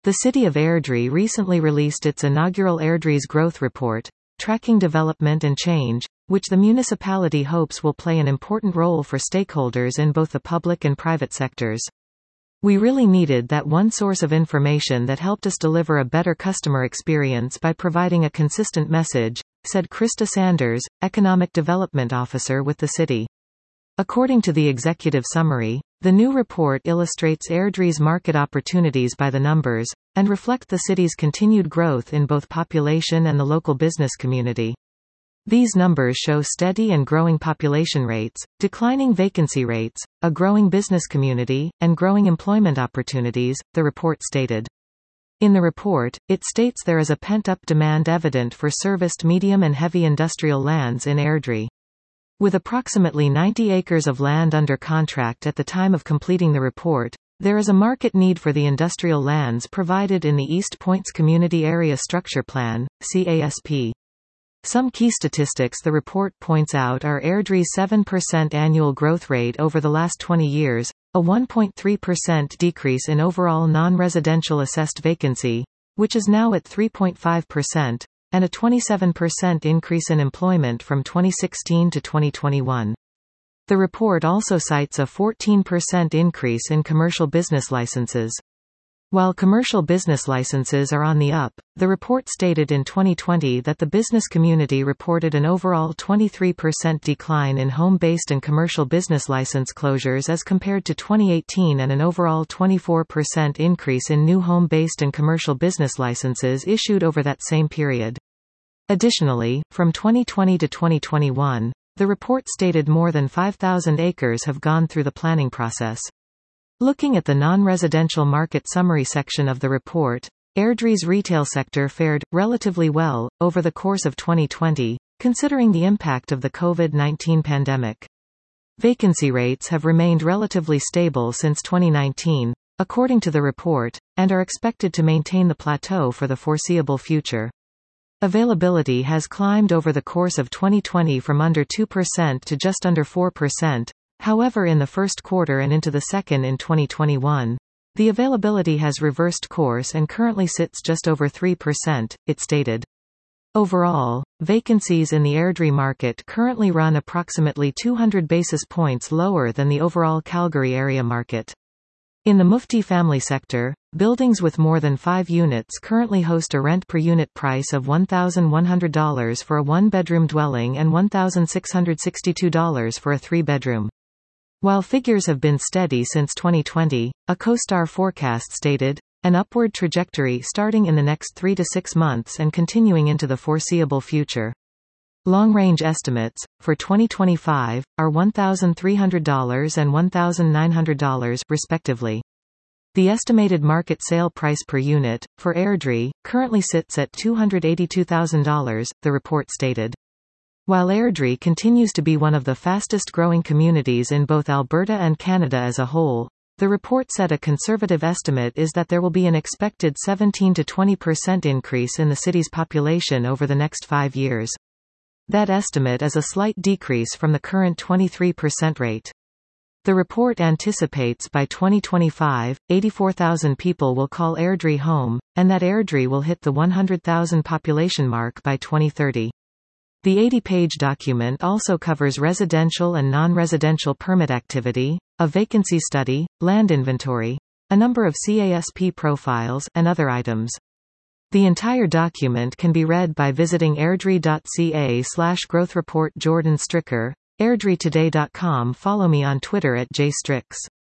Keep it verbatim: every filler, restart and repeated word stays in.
The city of Airdrie recently released its inaugural Airdrie's Growth Report, tracking development and change, which the municipality hopes will play an important role for stakeholders in both the public and private sectors. We really needed that one source of information that helped us deliver a better customer experience by providing a consistent message, said Krista Sanders, Economic Development Officer with the city. According to the executive summary, the new report illustrates Airdrie's market opportunities by the numbers, and reflect the city's continued growth in both population and the local business community. These numbers show steady and growing population rates, declining vacancy rates, a growing business community, and growing employment opportunities, the report stated. In the report, it states there is a pent-up demand evident for serviced medium and heavy industrial lands in Airdrie. With approximately ninety acres of land under contract at the time of completing the report, there is a market need for the industrial lands provided in the East Points Community Area Structure Plan, C A S P. Some key statistics the report points out are Airdrie's seven percent annual growth rate over the last twenty years, a one point three percent decrease in overall non-residential assessed vacancy, which is now at three point five percent, and a twenty-seven percent increase in employment from twenty sixteen to twenty twenty-one. The report also cites a fourteen percent increase in commercial business licenses. While commercial business licenses are on the up, the report stated in twenty twenty that the business community reported an overall twenty-three percent decline in home-based and commercial business license closures as compared to twenty eighteen and an overall twenty-four percent increase in new home-based and commercial business licenses issued over that same period. Additionally, from twenty twenty to twenty twenty-one, the report stated more than five thousand acres have gone through the planning process. Looking at the non-residential market summary section of the report, Airdrie's retail sector fared relatively well over the course of twenty twenty, considering the impact of the COVID nineteen pandemic. Vacancy rates have remained relatively stable since twenty nineteen, according to the report, and are expected to maintain the plateau for the foreseeable future. Availability has climbed over the course of twenty twenty from under two percent to just under four percent. However, in the first quarter and into the second in twenty twenty-one, the availability has reversed course and currently sits just over three percent, it stated. Overall, vacancies in the Airdrie market currently run approximately two hundred basis points lower than the overall Calgary area market. In the multi-family sector, buildings with more than five units currently host a rent per unit price of one thousand one hundred dollars for a one-bedroom dwelling and one thousand six hundred sixty-two dollars for a three-bedroom. While figures have been steady since twenty twenty, a CoStar forecast stated, an upward trajectory starting in the next three to six months and continuing into the foreseeable future. Long-range estimates, for twenty twenty-five, are one thousand three hundred dollars and one thousand nine hundred dollars, respectively. The estimated market sale price per unit, for Airdrie, currently sits at two hundred eighty-two thousand dollars, the report stated. While Airdrie continues to be one of the fastest-growing communities in both Alberta and Canada as a whole, the report said a conservative estimate is that there will be an expected seventeen to twenty percent increase in the city's population over the next five years. That estimate is a slight decrease from the current twenty-three percent rate. The report anticipates by twenty twenty-five, eighty-four thousand people will call Airdrie home, and that Airdrie will hit the one hundred thousand population mark by twenty thirty. The eighty-page document also covers residential and non-residential permit activity, a vacancy study, land inventory, a number of C A S P profiles, and other items. The entire document can be read by visiting airdrie.ca slash growth report. Jordan Stricker, airdrietoday dot com. Follow me on Twitter at jstrix.